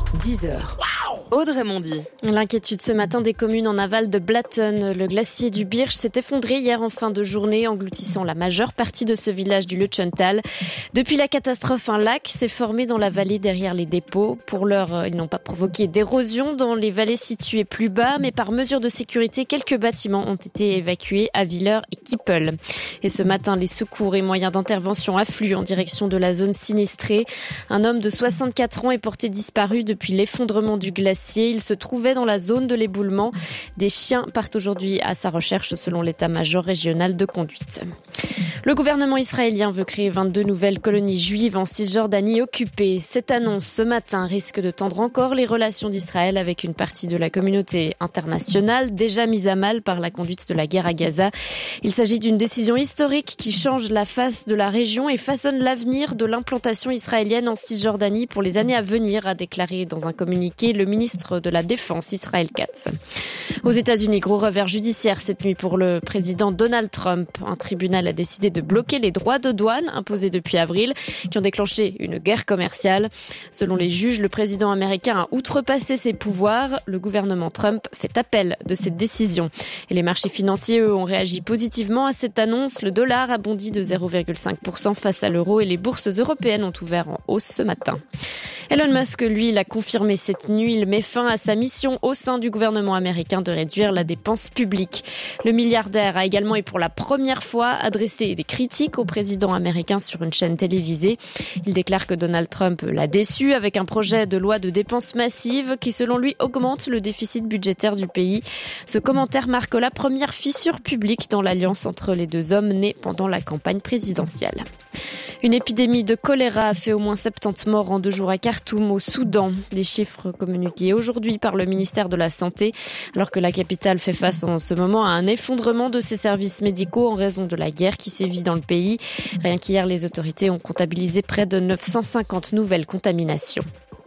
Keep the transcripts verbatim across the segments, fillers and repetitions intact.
dix heures. Audrey Mondy. L'inquiétude ce matin des communes en aval de Blatten. Le glacier du Birch s'est effondré hier en fin de journée, engloutissant la majeure partie de ce village du Lötschental. Depuis la catastrophe, un lac s'est formé dans la vallée derrière les dépôts. Pour l'heure, ils n'ont pas provoqué d'érosion dans les vallées situées plus bas, mais par mesure de sécurité, quelques bâtiments ont été évacués à Villers et Kippel. Et ce matin, les secours et moyens d'intervention affluent en direction de la zone sinistrée. Un homme de soixante-quatre ans est porté disparu depuis l'effondrement du glacier. Il se trouvait dans la zone de l'éboulement. Des chiens partent aujourd'hui à sa recherche selon l'état-major régional de conduite. Le gouvernement israélien veut créer vingt-deux nouvelles colonies juives en Cisjordanie occupée. Cette annonce ce matin risque de tendre encore les relations d'Israël avec une partie de la communauté internationale déjà mise à mal par la conduite de la guerre à Gaza. Il s'agit d'une décision historique qui change la face de la région et façonne l'avenir de l'implantation israélienne en Cisjordanie pour les années à venir, a déclaré dans un communiqué le ministre de la Défense, Israël Katz. Aux États-Unis, gros revers judiciaire cette nuit pour le président Donald Trump. Un tribunal a décidé de bloquer les droits de douane imposés depuis avril, qui ont déclenché une guerre commerciale. Selon les juges, le président américain a outrepassé ses pouvoirs. Le gouvernement Trump fait appel de cette décision. Et les marchés financiers, eux, ont réagi positivement à cette annonce. Le dollar a bondi de zéro virgule cinq pour cent face à l'euro et les bourses européennes ont ouvert en hausse ce matin. Elon Musk, lui, l'a confirmé cette nuit. Il met fin à sa mission au sein du gouvernement américain de réduire la dépense publique. Le milliardaire a également et pour la première fois adressé des critiques au président américain sur une chaîne télévisée. Il déclare que Donald Trump l'a déçu avec un projet de loi de dépenses massives qui, selon lui, augmente le déficit budgétaire du pays. Ce commentaire marque la première fissure publique dans l'alliance entre les deux hommes née pendant la campagne présidentielle. Une épidémie de choléra a fait au moins soixante-dix morts en deux jours à Khartoum, au Soudan. Les chiffres communiqués aujourd'hui par le ministère de la Santé, alors que la capitale fait face en ce moment à un effondrement de ses services médicaux en raison de la guerre qui sévit dans le pays. Rien qu'hier, les autorités ont comptabilisé près de neuf cent cinquante nouvelles contaminations.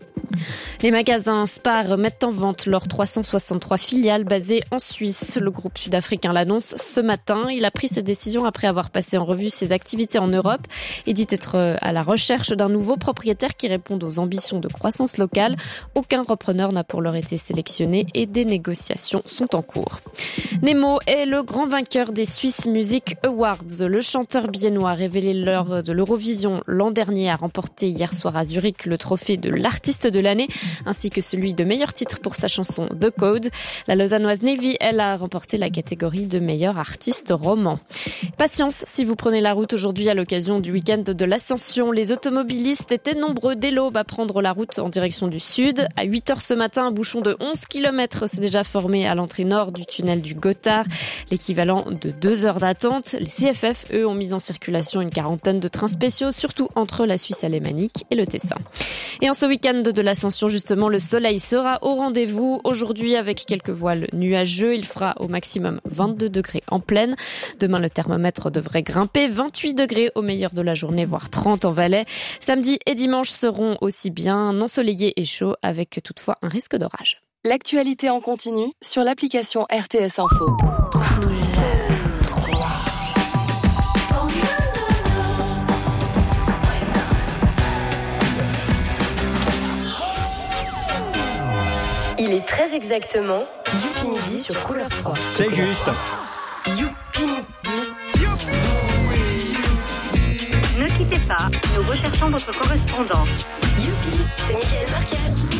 Les magasins Spar mettent en vente leurs trois cent soixante-trois filiales basées en Suisse. Le groupe sud-africain l'annonce ce matin. Il a pris cette décision après avoir passé en revue ses activités en Europe et dit être à la recherche d'un nouveau propriétaire qui réponde aux ambitions de croissance locale. Aucun repreneur n'a pour l'heure été sélectionné et des négociations sont en cours. Nemo est le grand vainqueur des Swiss Music Awards. Le chanteur biennois révélé lors de l'Eurovision l'an dernier a remporté hier soir à Zurich le trophée de l'artiste de l'année ainsi que celui de meilleur titre pour sa chanson The Code. La lausannoise Navy, elle, a remporté la catégorie de meilleur artiste roman. Patience si vous prenez la route aujourd'hui à l'occasion du week-end de l'Ascension. Les automobilistes étaient nombreux dès l'aube à prendre la route en direction du sud. À huit heures ce matin, un bouchon de onze kilomètres s'est déjà formé à l'entrée nord du tunnel du Gothard, l'équivalent de deux heures d'attente. Les C F F, eux, ont mis en circulation une quarantaine de trains spéciaux, surtout entre la Suisse alémanique et le Tessin. Et en ce week-end de l'Ascension, justement, le soleil sera au rendez-vous. Aujourd'hui, avec quelques voiles nuageux, il fera au maximum vingt-deux degrés en plaine. Demain, le thermomètre devrait grimper. vingt-huit degrés au meilleur de la journée, voire trente en Valais. Samedi et dimanche seront aussi bien ensoleillés et chauds, avec toutefois un risque d'orage. L'actualité en continu sur l'application R T S Info. Il est très exactement Youpi Midi sur Couleur trois. C'est juste. Youpi Midi. Ne quittez pas, nous recherchons votre correspondant. Youpi, c'est Mickaël Markel.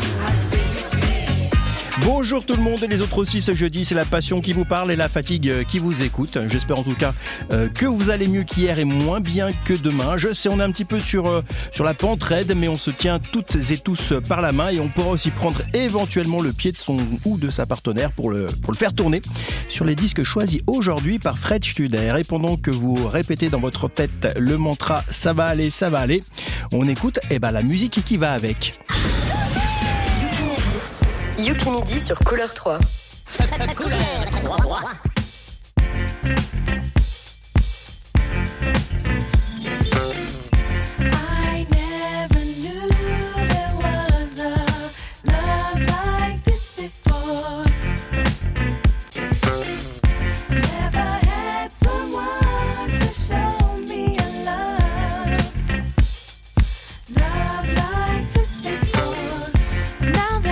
Bonjour tout le monde et les autres aussi ce jeudi, c'est la passion qui vous parle et la fatigue qui vous écoute. J'espère en tout cas euh, que vous allez mieux qu'hier et moins bien que demain. Je sais, on est un petit peu sur euh, sur la pente raide, mais on se tient toutes et tous par la main et on pourra aussi prendre éventuellement le pied de son ou de sa partenaire pour le pour le faire tourner sur les disques choisis aujourd'hui par Fred Studer. Et pendant que vous répétez dans votre tête le mantra ça va aller, ça va aller, on écoute eh ben la musique qui va avec. Youpi Midi sur Couleur trois. Couleur trois. Now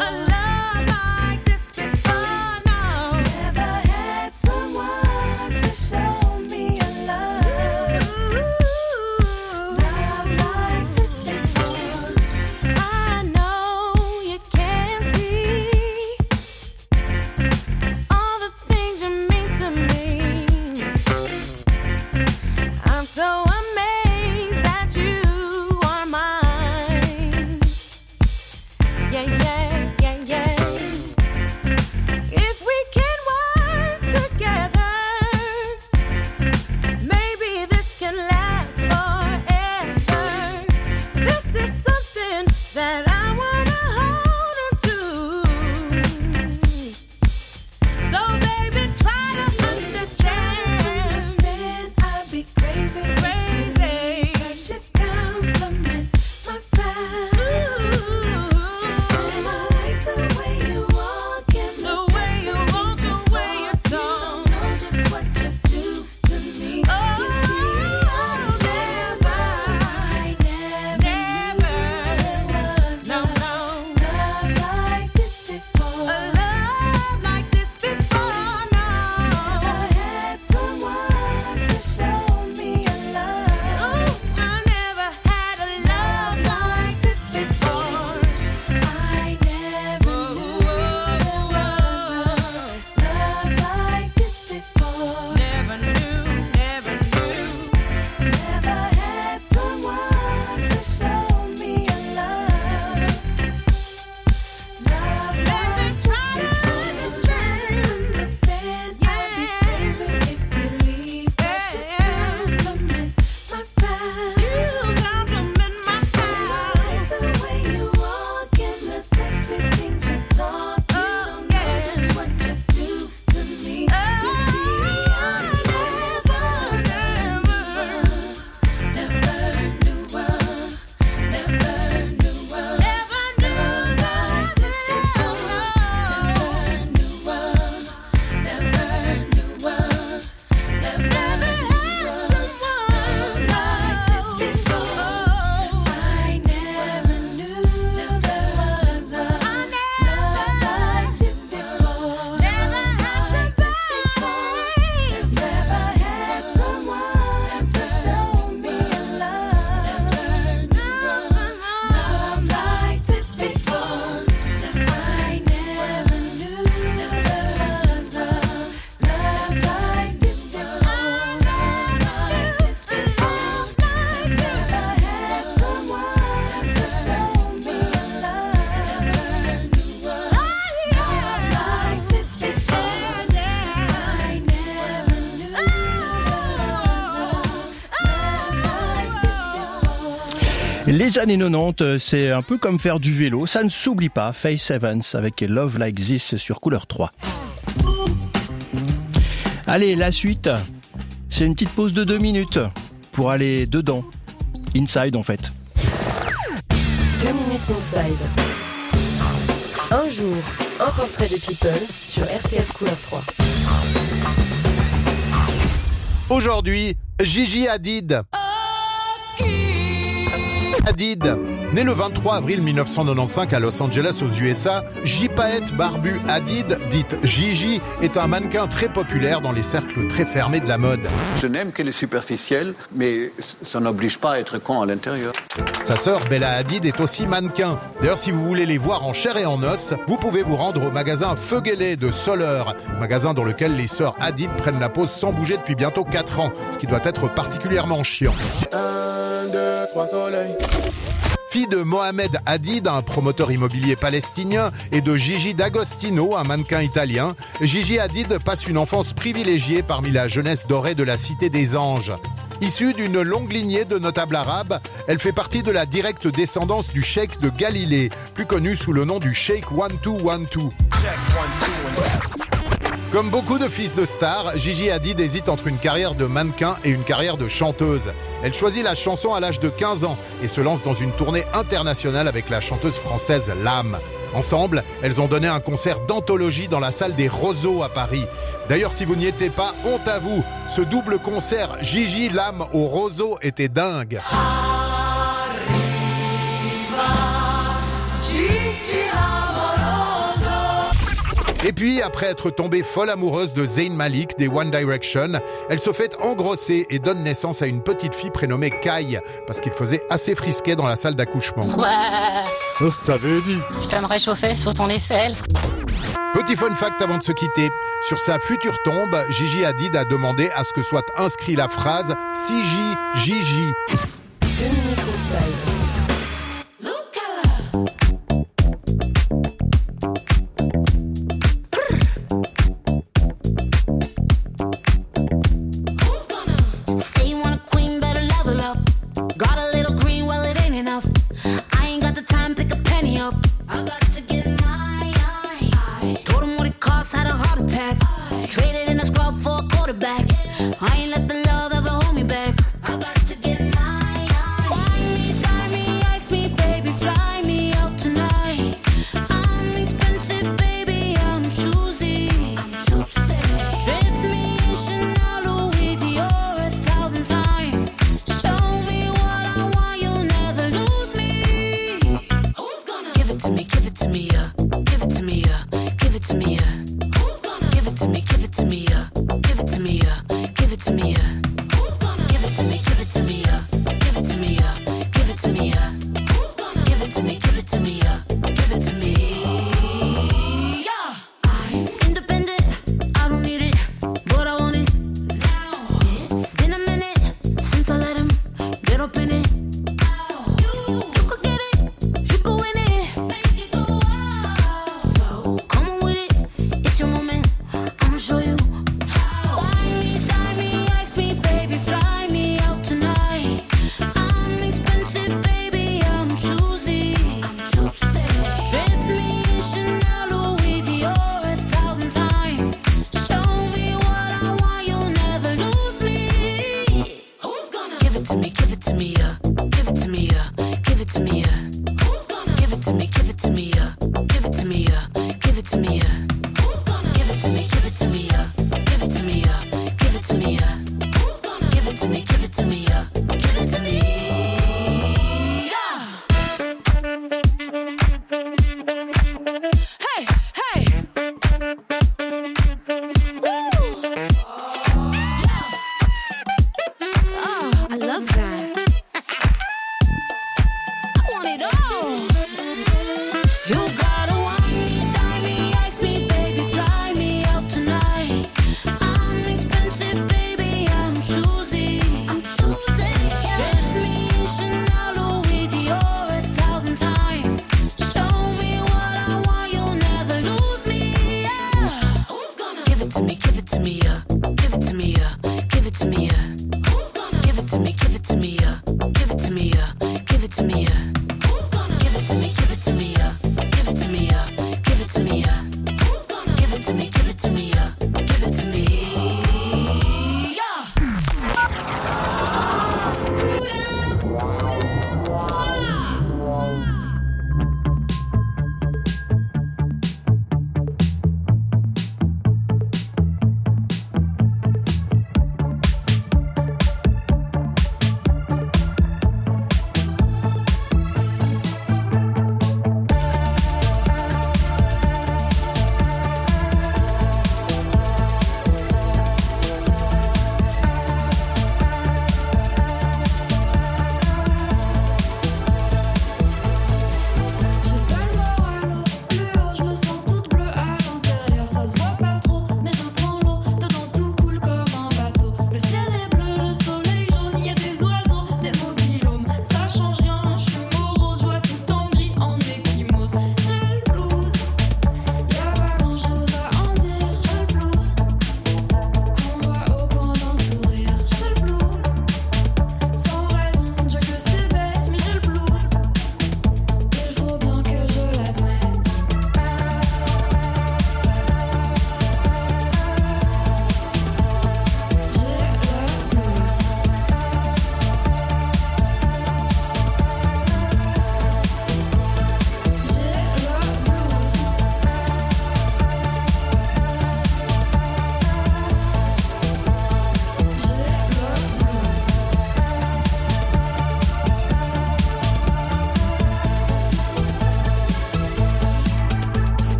Les années quatre-vingt-dix, c'est un peu comme faire du vélo, ça ne s'oublie pas. Faith Evans avec Love Like This sur Couleur trois. Allez, la suite, c'est une petite pause de deux minutes pour aller dedans, inside en fait. Deux minutes inside. Un jour, un portrait de people sur R T S Couleur trois. Aujourd'hui, Gigi Hadid. Hadid, né le vingt-trois avril mille neuf cent quatre-vingt-quinze à Los Angeles aux U S A, J-Paët Barbu Hadid, dite Gigi, est un mannequin très populaire dans les cercles très fermés de la mode. Je n'aime que les superficiels, mais ça n'oblige pas à être con à l'intérieur. Sa sœur Bella Hadid est aussi mannequin. D'ailleurs, si vous voulez les voir en chair et en os, vous pouvez vous rendre au magasin Feugelé de Soleure, magasin dans lequel les sœurs Hadid prennent la pause sans bouger depuis bientôt quatre ans, ce qui doit être particulièrement chiant. Un, deux, trois soleils. Fille de Mohamed Hadid, un promoteur immobilier palestinien, et de Gigi D'Agostino, un mannequin italien, Gigi Hadid passe une enfance privilégiée parmi la jeunesse dorée de la Cité des Anges. Issue d'une longue lignée de notables arabes, elle fait partie de la directe descendance du cheikh de Galilée, plus connu sous le nom du cheikh one two one two. Comme beaucoup de fils de stars, Gigi Hadid hésite entre une carrière de mannequin et une carrière de chanteuse. Elle choisit la chanson à l'âge de quinze ans et se lance dans une tournée internationale avec la chanteuse française Lame. Ensemble, elles ont donné un concert d'anthologie dans la salle des Roseaux à Paris. D'ailleurs, si vous n'y étiez pas, honte à vous, ce double concert Gigi Lame au Roseaux était dingue. Arriva, Gigi Lame. Et puis, après être tombée folle amoureuse de Zayn Malik des One Direction, elle se fait engrosser et donne naissance à une petite fille prénommée Kai, parce qu'il faisait assez frisquet dans la salle d'accouchement. Ouais. Oh, ça veut dire. Tu peux me réchauffer sous ton aisselle. Petit fun fact avant de se quitter. Sur sa future tombe, Gigi Hadid a demandé à ce que soit inscrit la phrase « C J Gigi ». Deux minutes inside. Give it to me, uh, give it to me, uh, give it to me, uh, give it to me, uh.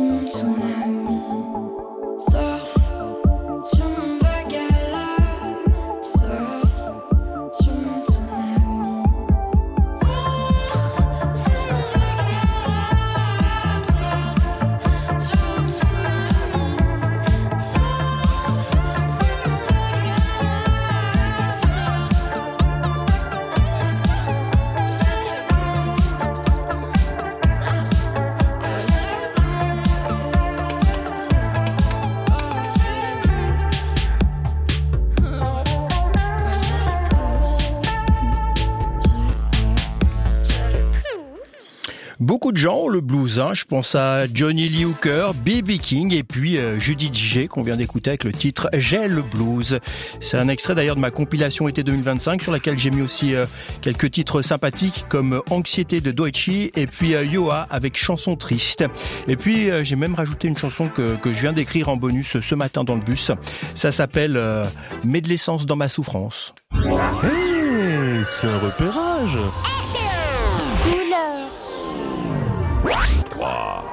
mon tsunami. Surf sur mon vague à l'âme. Surf sur mon tsunami. Surf sur mon vague à l'âme. Surf sur mon tsunami. Surf sur mon vague Beaucoup de gens ont le blues, hein. Je pense à Johnny Lee Hooker, B B King et puis euh, Judy J qu'on vient d'écouter avec le titre J'ai le blues. C'est un extrait d'ailleurs de ma compilation été deux mille vingt-cinq sur laquelle j'ai mis aussi euh, quelques titres sympathiques comme Anxiété de Doechi et puis euh, Yoa avec Chanson triste. Et puis euh, j'ai même rajouté une chanson que, que je viens d'écrire en bonus ce matin dans le bus. Ça s'appelle euh, Mets de l'essence dans ma souffrance. Hey, c'est un repérage. Wow.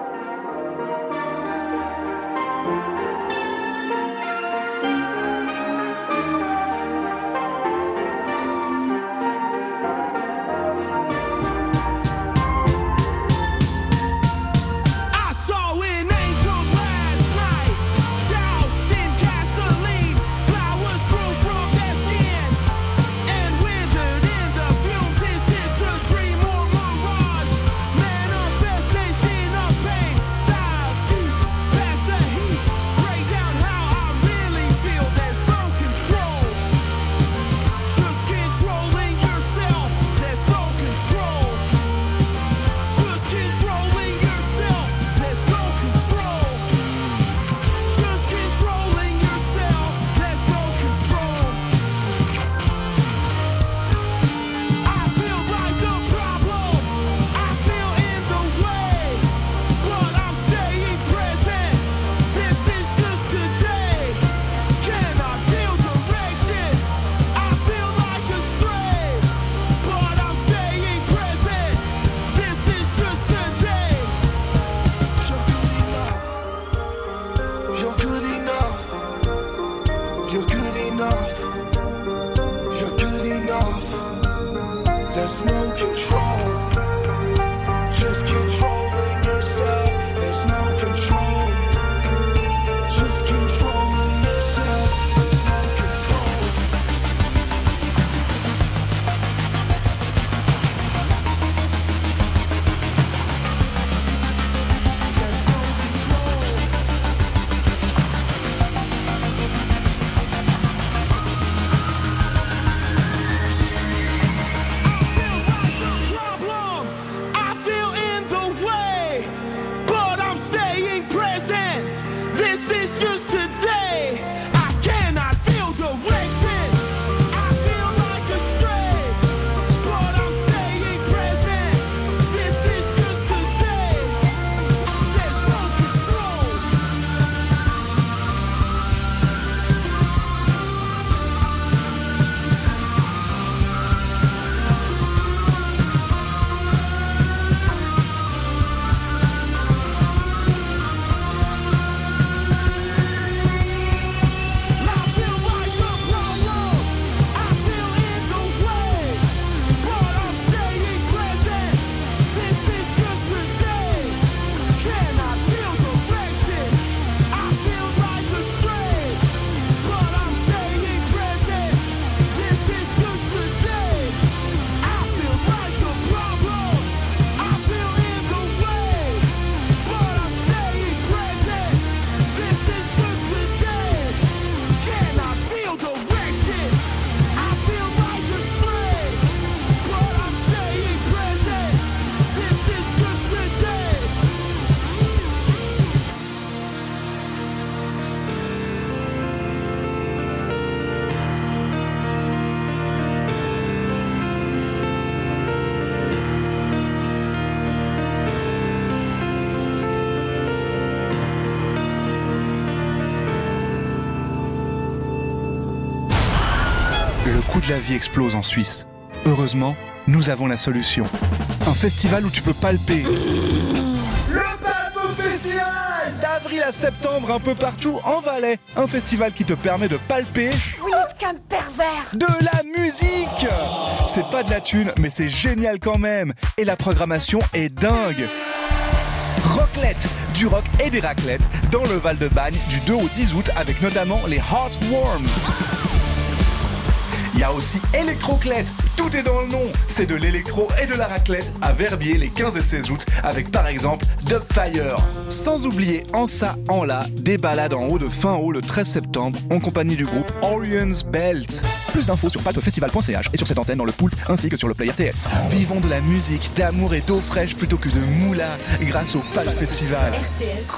Le coût de la vie explose en Suisse. Heureusement, nous avons la solution. Un festival où tu peux palper, le peuple Festival! D'avril à septembre, un peu partout en Valais. Un festival qui te permet de palper... Vous n'êtes qu'un pervers! De la musique! C'est pas de la thune, mais c'est génial quand même. Et la programmation est dingue. Rocklette, du rock et des raclettes dans le Val-de-Bagne du deux au dix août avec notamment les Heartworms. Il y a aussi Electroclette, tout est dans le nom. C'est de l'électro et de la raclette à Verbier les quinze et seize août avec par exemple Dubfire. Sans oublier en ça, en là, des balades en haut de fin haut le treize septembre en compagnie du groupe Orion's Belt. Plus d'infos sur palpefestival point c h et sur cette antenne dans le pool ainsi que sur le Play R T S. Vivons de la musique, d'amour et d'eau fraîche plutôt que de moula grâce au Palp Festival. R T S.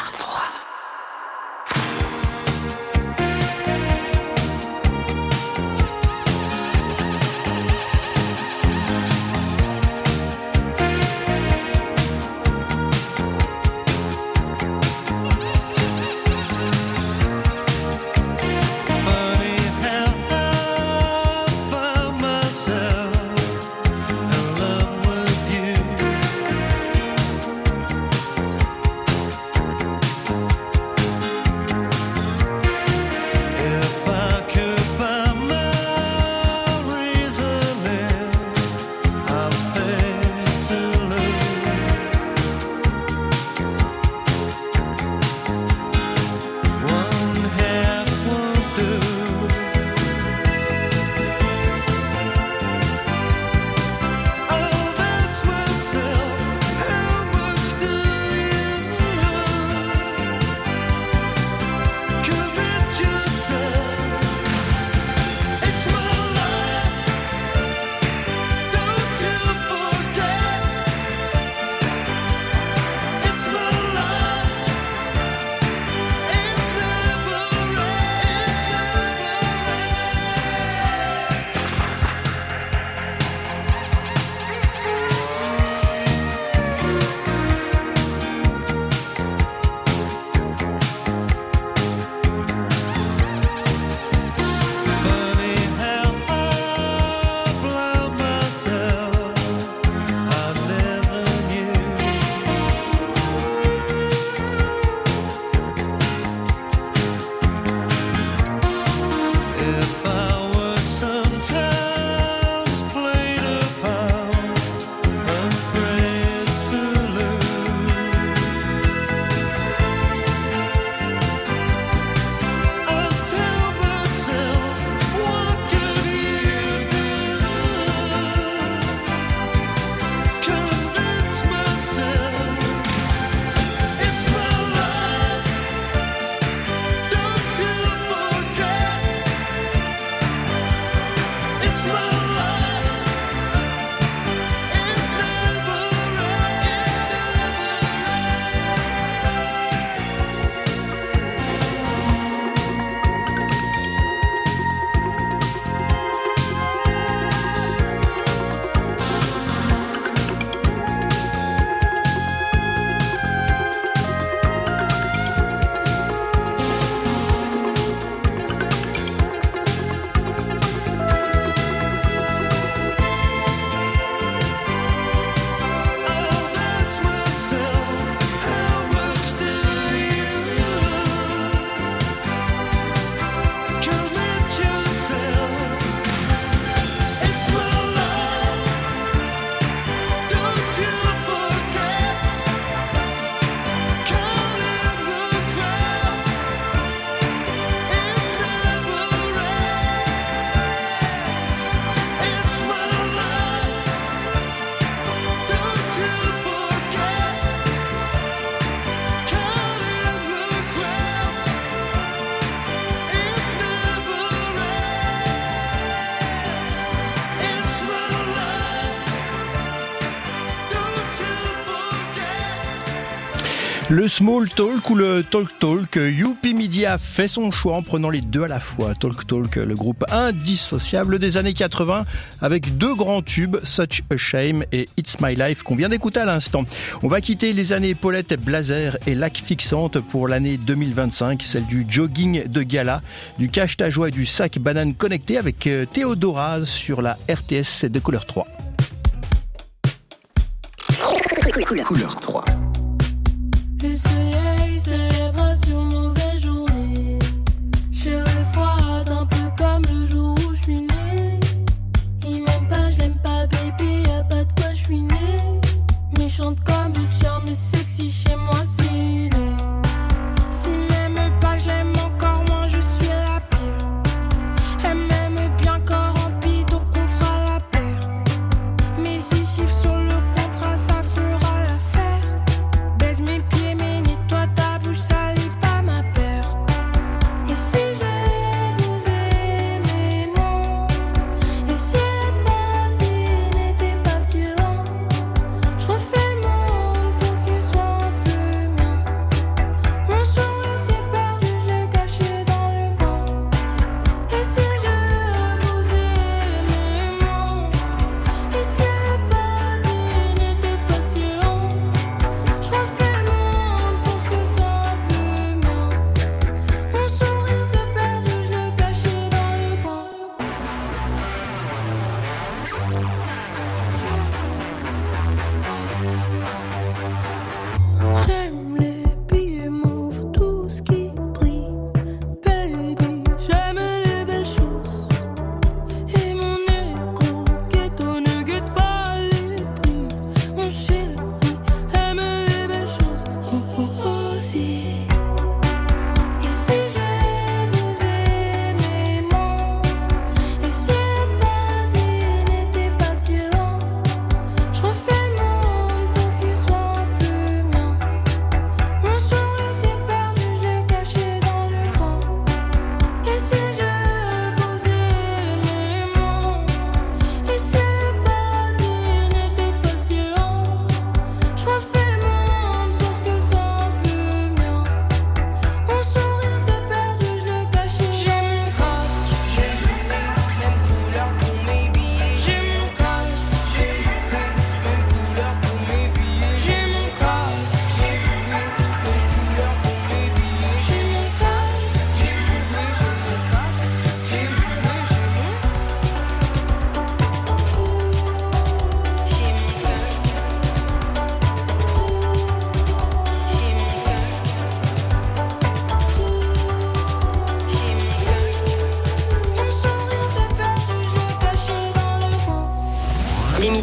Le small talk ou le talk talk, Youpi Media fait son choix en prenant les deux à la fois. Talk talk, le groupe indissociable des années quatre-vingts avec deux grands tubes, Such a Shame et It's My Life qu'on vient d'écouter à l'instant. On va quitter les années Paulette Blazer et Lac Fixante pour l'année deux mille vingt-cinq, celle du jogging de gala, du cache ta joie et du sac banane connecté avec Théodora sur la R T S de Couleur trois. Couleur trois. Le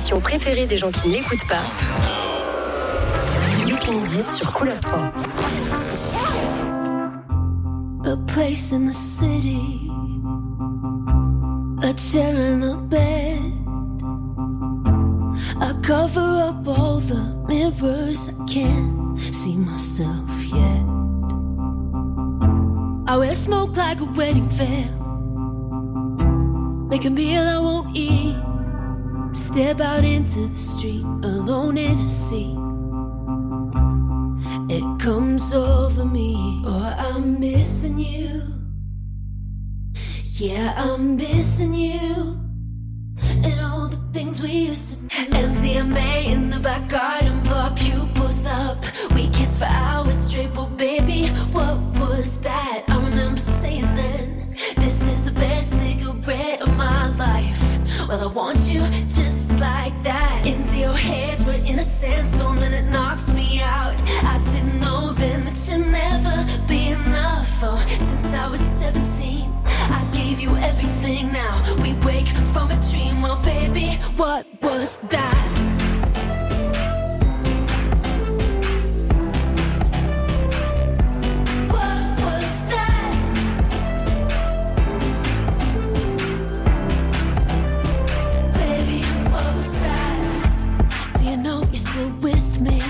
l'émission préférée des gens qui ne l'écoutent pas. Youpindi sur Couleur trois. A place in the city, a chair and a bed. I cover up all the mirrors, I can't see myself yet. I wear smoke like a wedding veil, make a meal I won't eat, step out into the street alone in a sea. It comes over me, oh, I'm missing you. Yeah, I'm missing you. And all the things we used to do. M D M A in the back garden, blow our pupils up. We kissed for hours straight, but baby, what was that? I remember saying then, this is the best cigarette of my life. Well, I want you just like that. Into your hairs, we're in a sandstorm and it knocks me out. I didn't know then that you'd never be enough. Oh, since I was seventeen, I gave you everything. Now we wake from a dream. Well, baby, what was that? What was that? Baby, what was that? Do you know you're still with me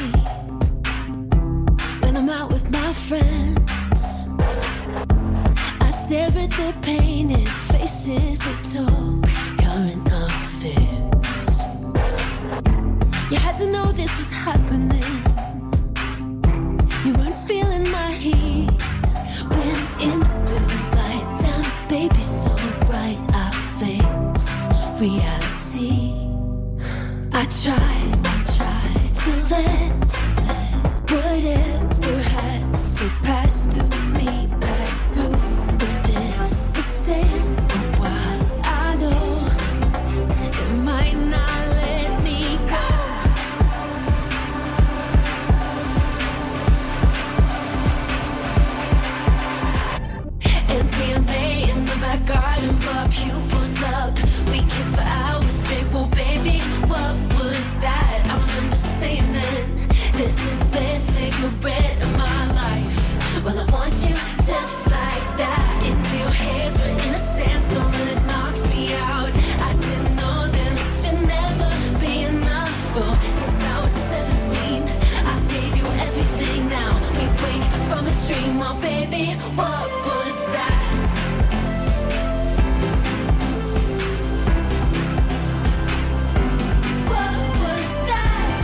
when I'm out with my friends? I stare at their painted faces that talk current affairs. You had to know this was happening. You weren't feeling my heat when in the blue light down, baby, so bright I face reality. I tried, I tried to let, to let whatever has to pass through me, pass through. But this is staying a while. I know it might not let me go. M D M A in the back garden, blow our pupils up. We kissed for hours straight. Well, baby, what was that? I remember saying then, this is the best cigarette of my life. Well, I want you just like that. Into your hairs, we're in a sandstorm and it knocks me out. I didn't know then that you'd never be enough. Oh, since I was seventeen, I gave you everything. Now we wake from a dream. Well, baby, what was that? What was that?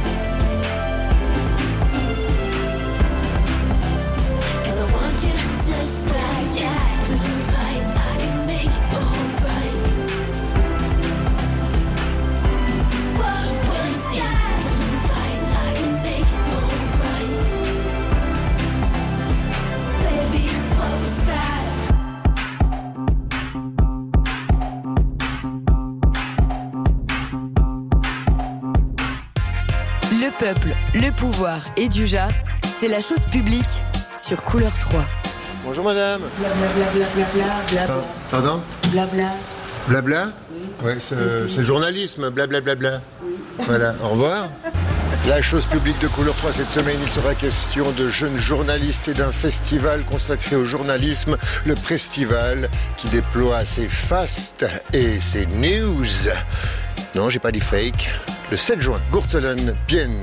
'Cause I want you just like that. Blue light, I can make it alright. What was that? Blue light, I can make it alright. Baby, what was that? Le peuple, le pouvoir et Duja, c'est la chose publique sur Couleur trois. Bonjour madame. Blablabla. Pardon? Blabla. Blabla? Oui. Ouais, c'est, c'est le journalisme, blablabla. Oui. Voilà, au revoir. La chose publique de Couleur trois cette semaine, il sera question de jeunes journalistes et d'un festival consacré au journalisme, le Prestival, qui déploie ses fasts et ses news. Non, j'ai pas dit fake. Le sept juin, Gurtelen, Bienne.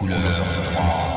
Couleur trois.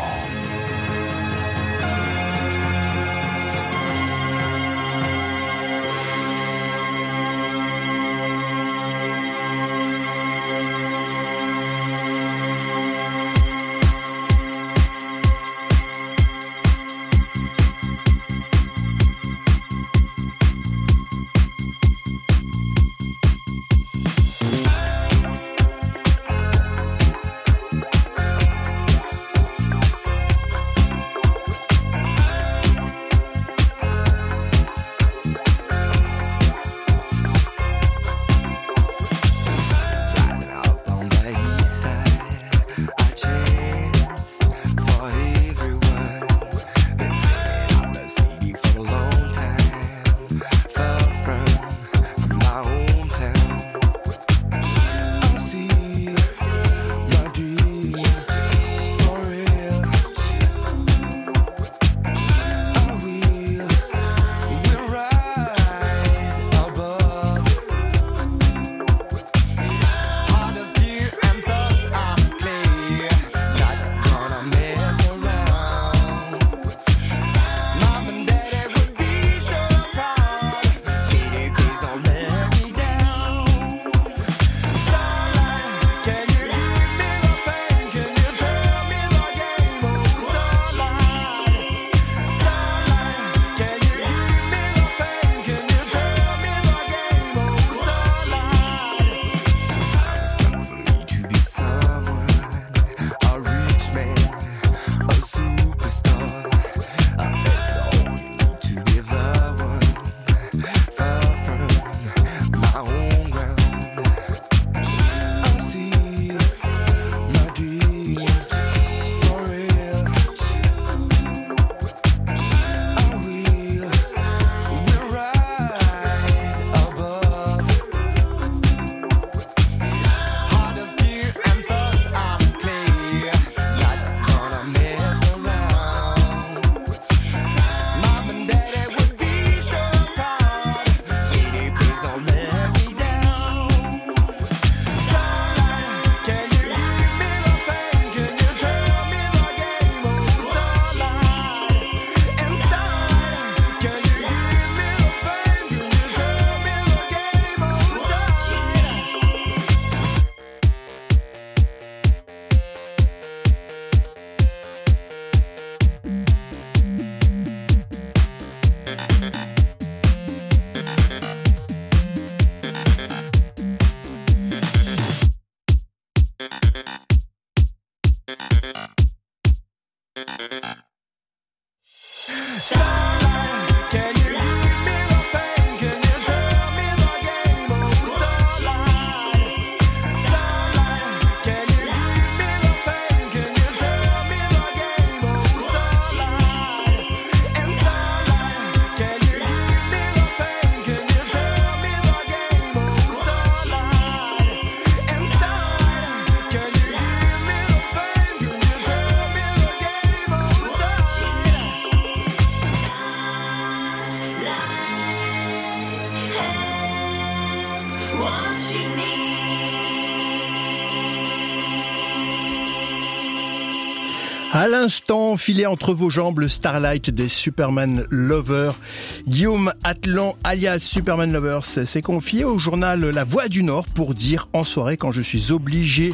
À l'instant, filé entre vos jambes, le Starlight des Superman Lovers. Guillaume Atlan, alias Superman Lovers, s'est confié au journal La Voix du Nord pour dire en soirée, quand je suis obligé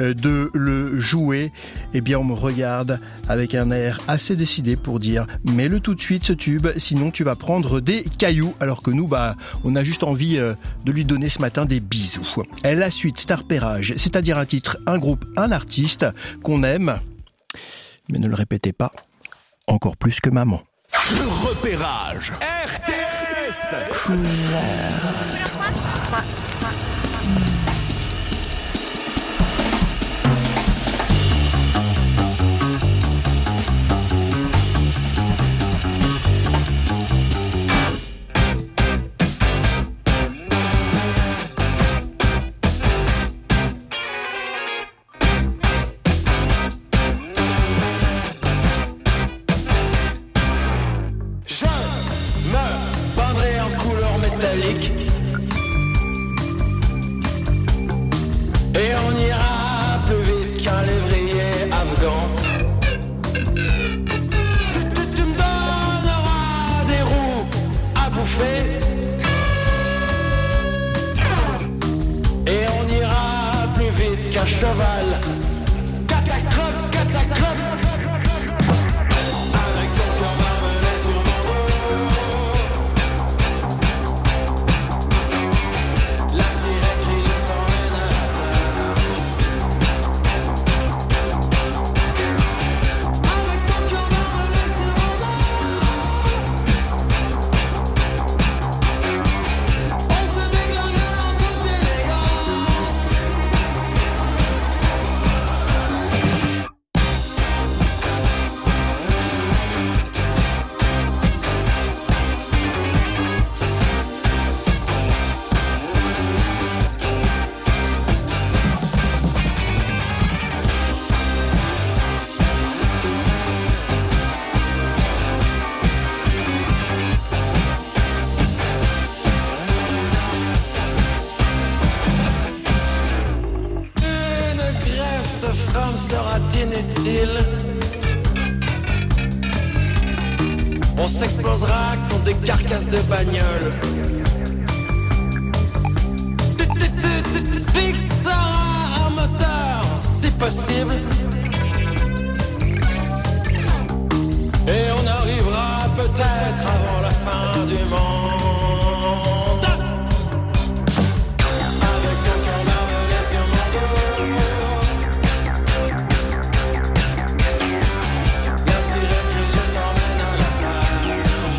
de le jouer, eh bien on me regarde avec un air assez décidé pour dire « mets-le tout de suite ce tube, sinon tu vas prendre des cailloux ». Alors que nous, bah, on a juste envie de lui donner ce matin des bisous. Et la suite, Star Pérage, c'est-à-dire un titre, un groupe, un artiste qu'on aime. Mais ne le répétez pas, encore plus que maman. Le repérage R T S Couleur trois. catacrotte, catacrotte. Avec ton cœur marmelé sur mon dos. La sirène crie, je t'emmène à la plage. Avec ton cœur marmelé sur mon dos. On se déglingue en toute élégance. Une greffe de femme sera inutile. On s'explosera contre des carcasses de bagnoles. Tu, tu, tu, tu, tu fixeras un moteur, si possible. Et on arrivera peut-être avant la fin du monde. Avec ton cœur marmelé sur mon dos. La sirène crie, je t'emmène à la plage.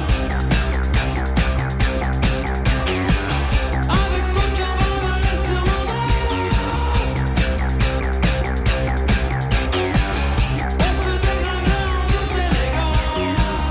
Avec ton cœur marmelé sur mon dos. On se déglingue en toute élégance.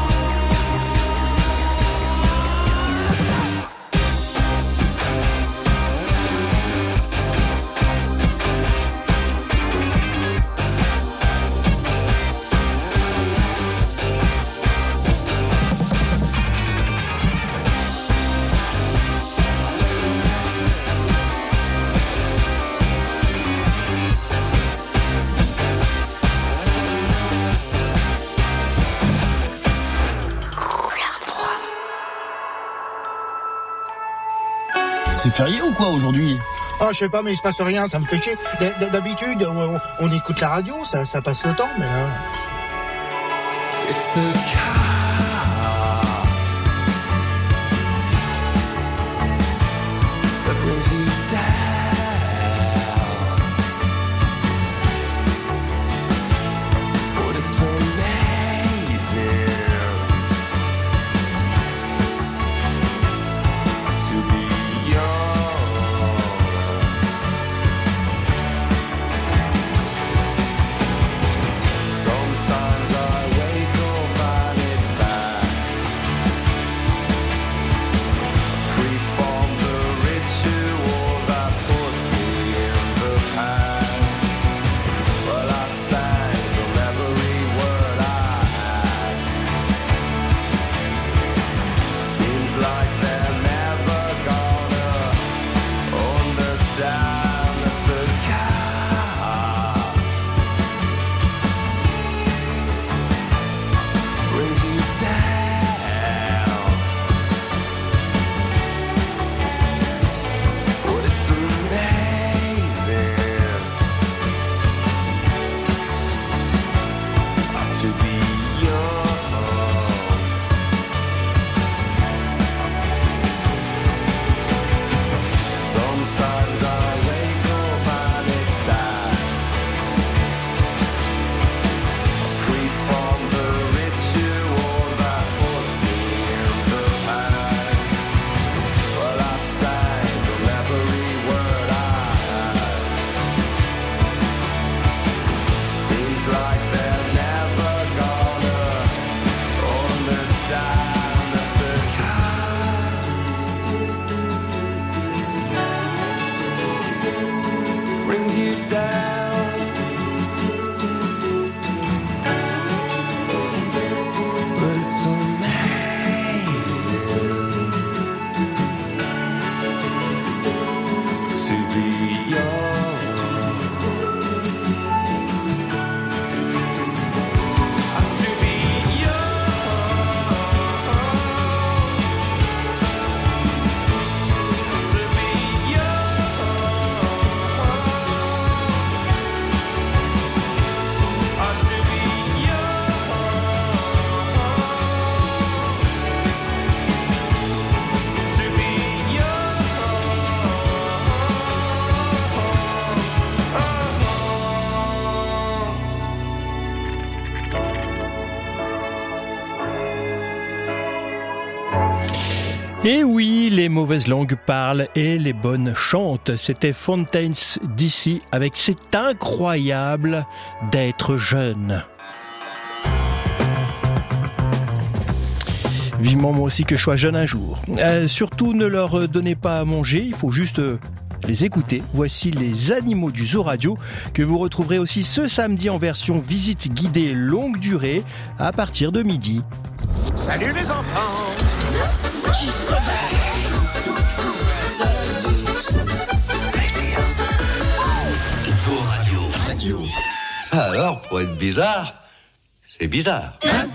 C'est férié ou quoi aujourd'hui? Oh, je sais pas, mais il se passe rien, ça me fait chier. D- D'habitude, on, on écoute la radio, ça, ça passe le temps, mais là... It's the chaos. That brings you down. But it's amazing to be young. Sometimes I wake up and it's Et oui, les mauvaises langues parlent et les bonnes chantent. C'était Fontaines D C avec C'est incroyable d'être jeune. Vivement moi aussi que je sois jeune un jour. Euh, surtout ne leur donnez pas à manger, il faut juste euh, les écouter. Voici les animaux du Zoo Radio que vous retrouverez aussi ce samedi en version visite guidée longue durée à partir de midi. Salut les enfants. Alors, pour être bizarre, c'est bizarre.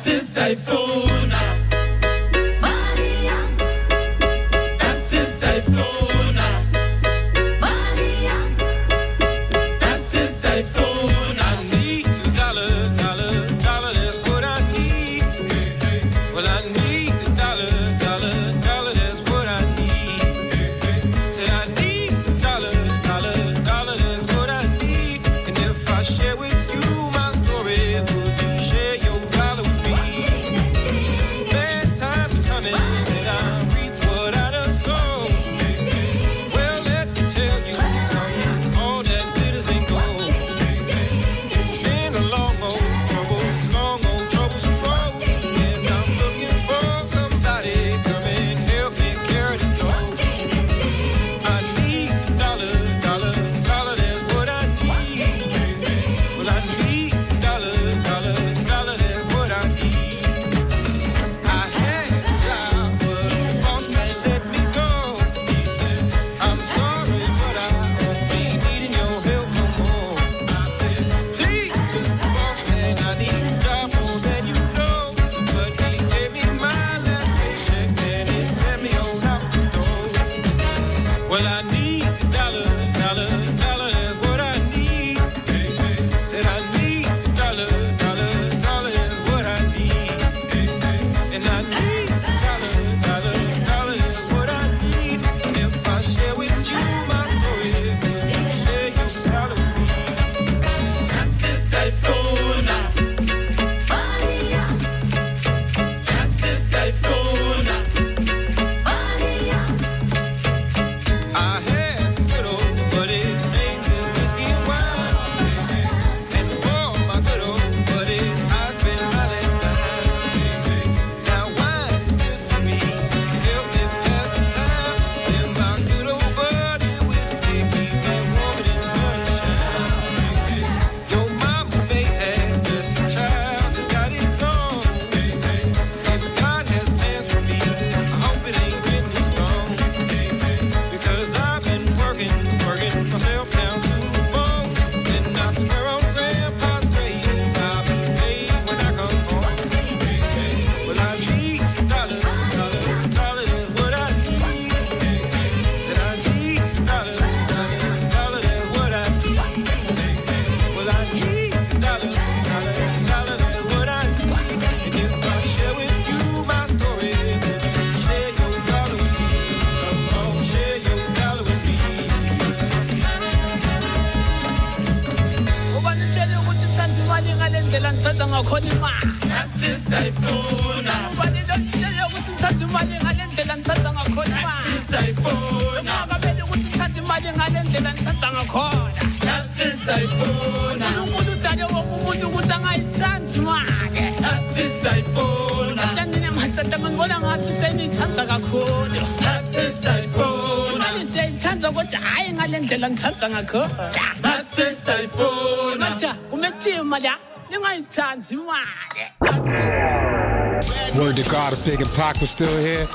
Word to God, if Big and Pac was still here.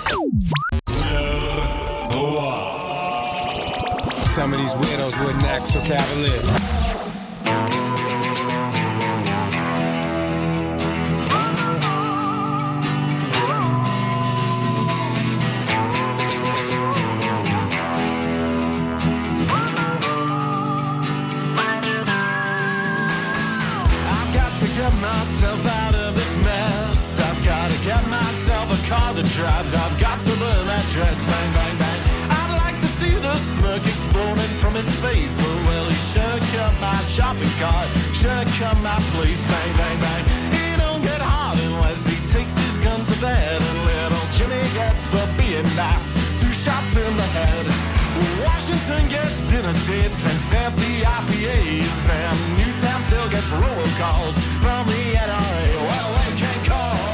Some of these weirdos wouldn't act so cavalier. Drives, I've got to burn that dress, bang, bang, bang. I'd like to see the smirk exploding from his face. Oh, well, he should have cut my shopping cart, should have cut my place, bang, bang, bang. He don't get hard unless he takes his gun to bed, and little Jimmy gets for being nice. Two shots in the head. Washington gets dinner dates and fancy I P As, and Newtown still gets robocalls from the N R A. Well, they can't call.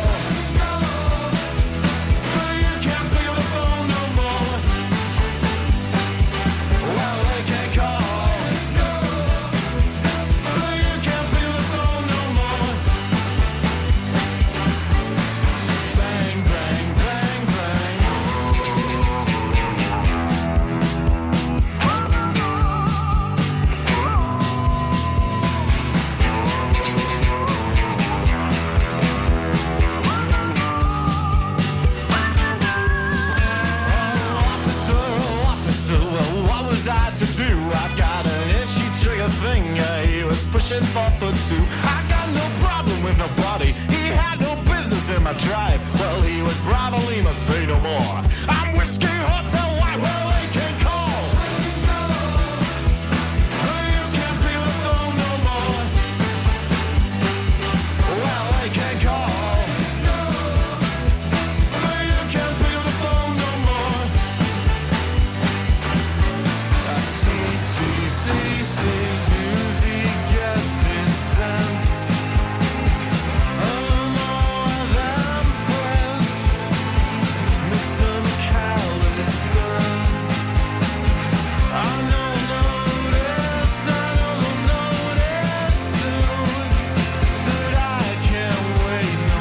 You can't pick up the phone no more. Well, they can't call. You can't pick up the phone no more. Bang, bang, bang, bang. I to do. I've got an itchy trigger finger. He was pushing four foot two. I got no problem with nobody. He had no business in my drive. Well, he was Bravo Lima, say no more. I'm Whiskey Hotel White. Well, they can't call. You can't pick up the phone no more. Well, they can't call. You can't pick up the phone no more. See, see, see, music gets incensed. I'm more than pressed. Mister McAllister, I know, notice, I know they'll notice soon that I can't wait no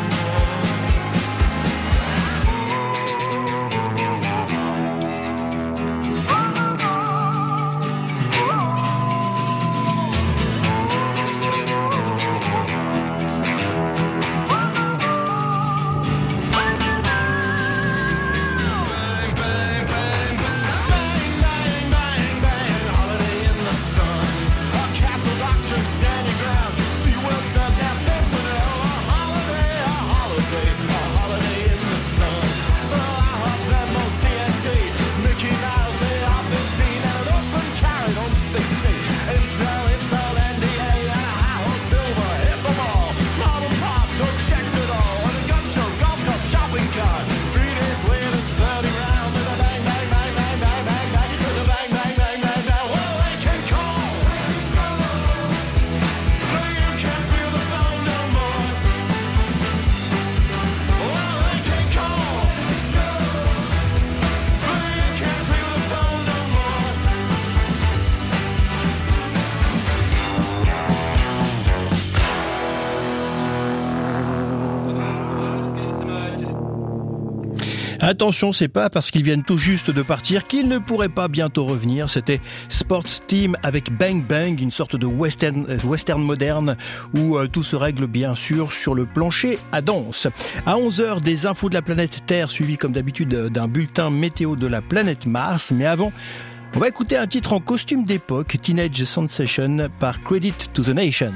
Attention, c'est pas parce qu'ils viennent tout juste de partir qu'ils ne pourraient pas bientôt revenir. C'était Sports Team avec Bang Bang, une sorte de western, western moderne où euh, tout se règle bien sûr sur le plancher à danse. À onze heures, des infos de la planète Terre suivies comme d'habitude d'un bulletin météo de la planète Mars. Mais avant, on va écouter un titre en costume d'époque, Teenage Sensation par Credit to the Nation.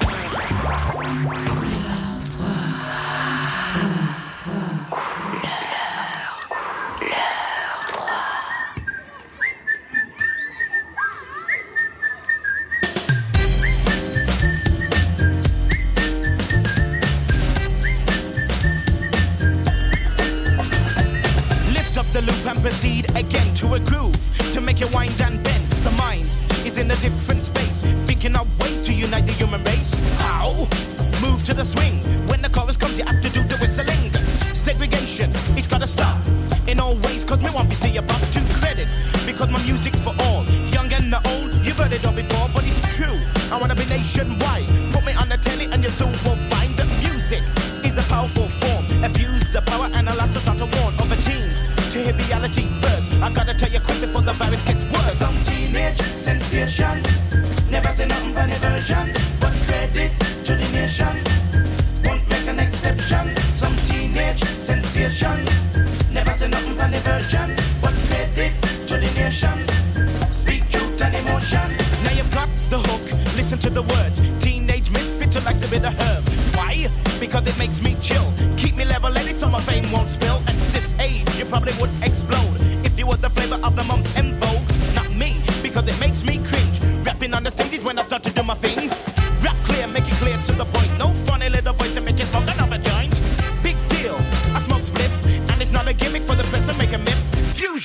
And proceed again to a groove to make you wind and bend. The mind is in a different space, thinking of ways to unite the human race. How? Move to the swing. When the chorus comes, you have to do the whistling. Segregation, it's gotta stop in all ways, cause me want to see about to credit, because my music's for all, young and the old. You've heard it all before, but it's true. I wanna be nationwide. Put me on the telly and you soon will find that music is a powerful form. Abuse the power and allow us to warn over teens to hear reality first. I gotta tell you quick before the virus gets worse. Some teenage sensation, never say nothing for the version, but credit to the nation, won't make an exception. Some teenage sensation, never say nothing for the version, but credit to the nation, speak truth and emotion. Now you've got the hook, listen to the words. Teenage misfit likes a bit of herb. Why? Because it makes me chill. Keep me level-headed so my fame won't spill. At this age, you probably would explode if you were the flavor of the month en vogue. Not me, because it makes me cringe. Rapping on the stage is when I start to do my thing. Rap clear, make it clear to the point. No funny little voice to make it smoke another joint. Big deal, I smoke spliff, and it's not a gimmick for the press.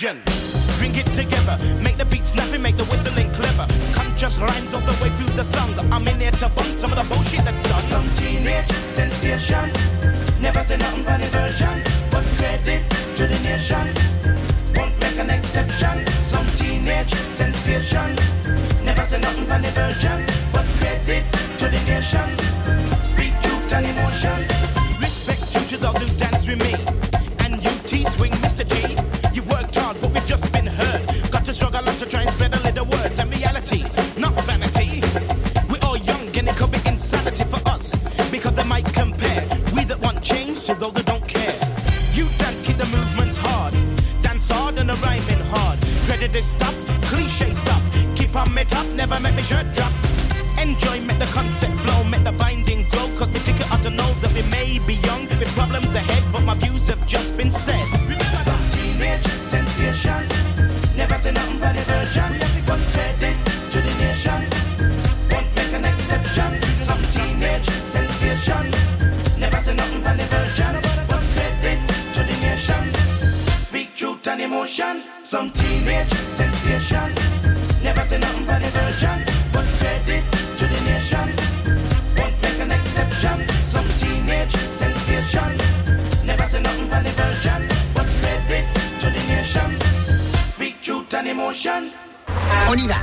fusion. Bring it together, make the beat snappy, make the whistling clever. Conscious rhymes all the way through the song. I'm in here to bump some of the bullshit that's done. Some teenage sensation, never say nothing funny version, but credit to the nation. Won't make an exception. Some teenage sensation, never say nothing funny version, but credit to the nation. Speak truth and emotion. Respect you to those who dance with me. And you T-swing, Mister G. You've worked hard, but we've just been heard. Got to struggle up to try and spread a little words and reality, not vanity. We're all young and it could be insanity for us, because they might compare we that want change to those that don't care. You dance, keep the movements hard. Dance hard and the rhyming hard. Prejudice stop, cliche stop. Keep on me top, never make me shirt drop. Enjoy, make the concept flow, make the binding grow. Cause we take it out to know that we may be young with problems ahead, but my views have just been said. Some teenage sensation, never say nothing but a virgin. But credit to the nation, won't make an exception. Some teenage sensation, never say nothing but a virgin. But credit to the nation, speak truth and emotion. Some teenage sensation, never say nothing but a virgin. But credit to the nation, won't make an exception. Some teenage sensation, never say nothing but a virgin. But credit to the nation, speak truth and emotion. On y va.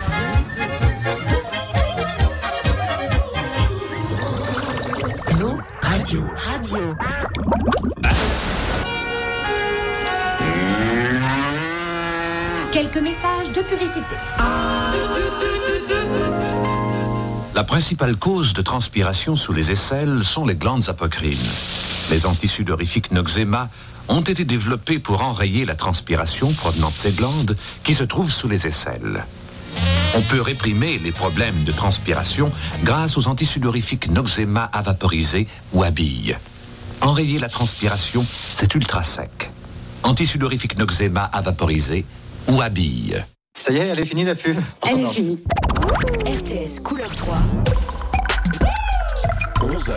Zoo Radio. Radio. Quelques messages de publicité. La principale cause de transpiration sous les aisselles sont les glandes apocrines. Les antisudorifiques Noxzema ont été développés pour enrayer la transpiration provenant de ces glandes qui se trouvent sous les aisselles. On peut réprimer les problèmes de transpiration grâce aux antisudorifiques Noxzema à vaporiser ou à billes. Enrayer la transpiration, c'est ultra sec. Antisudorifique Noxzema à vaporiser ou à billes. Ça y est, elle est finie la pub. Elle oh, est finie. R T S Couleur trois. onze heures.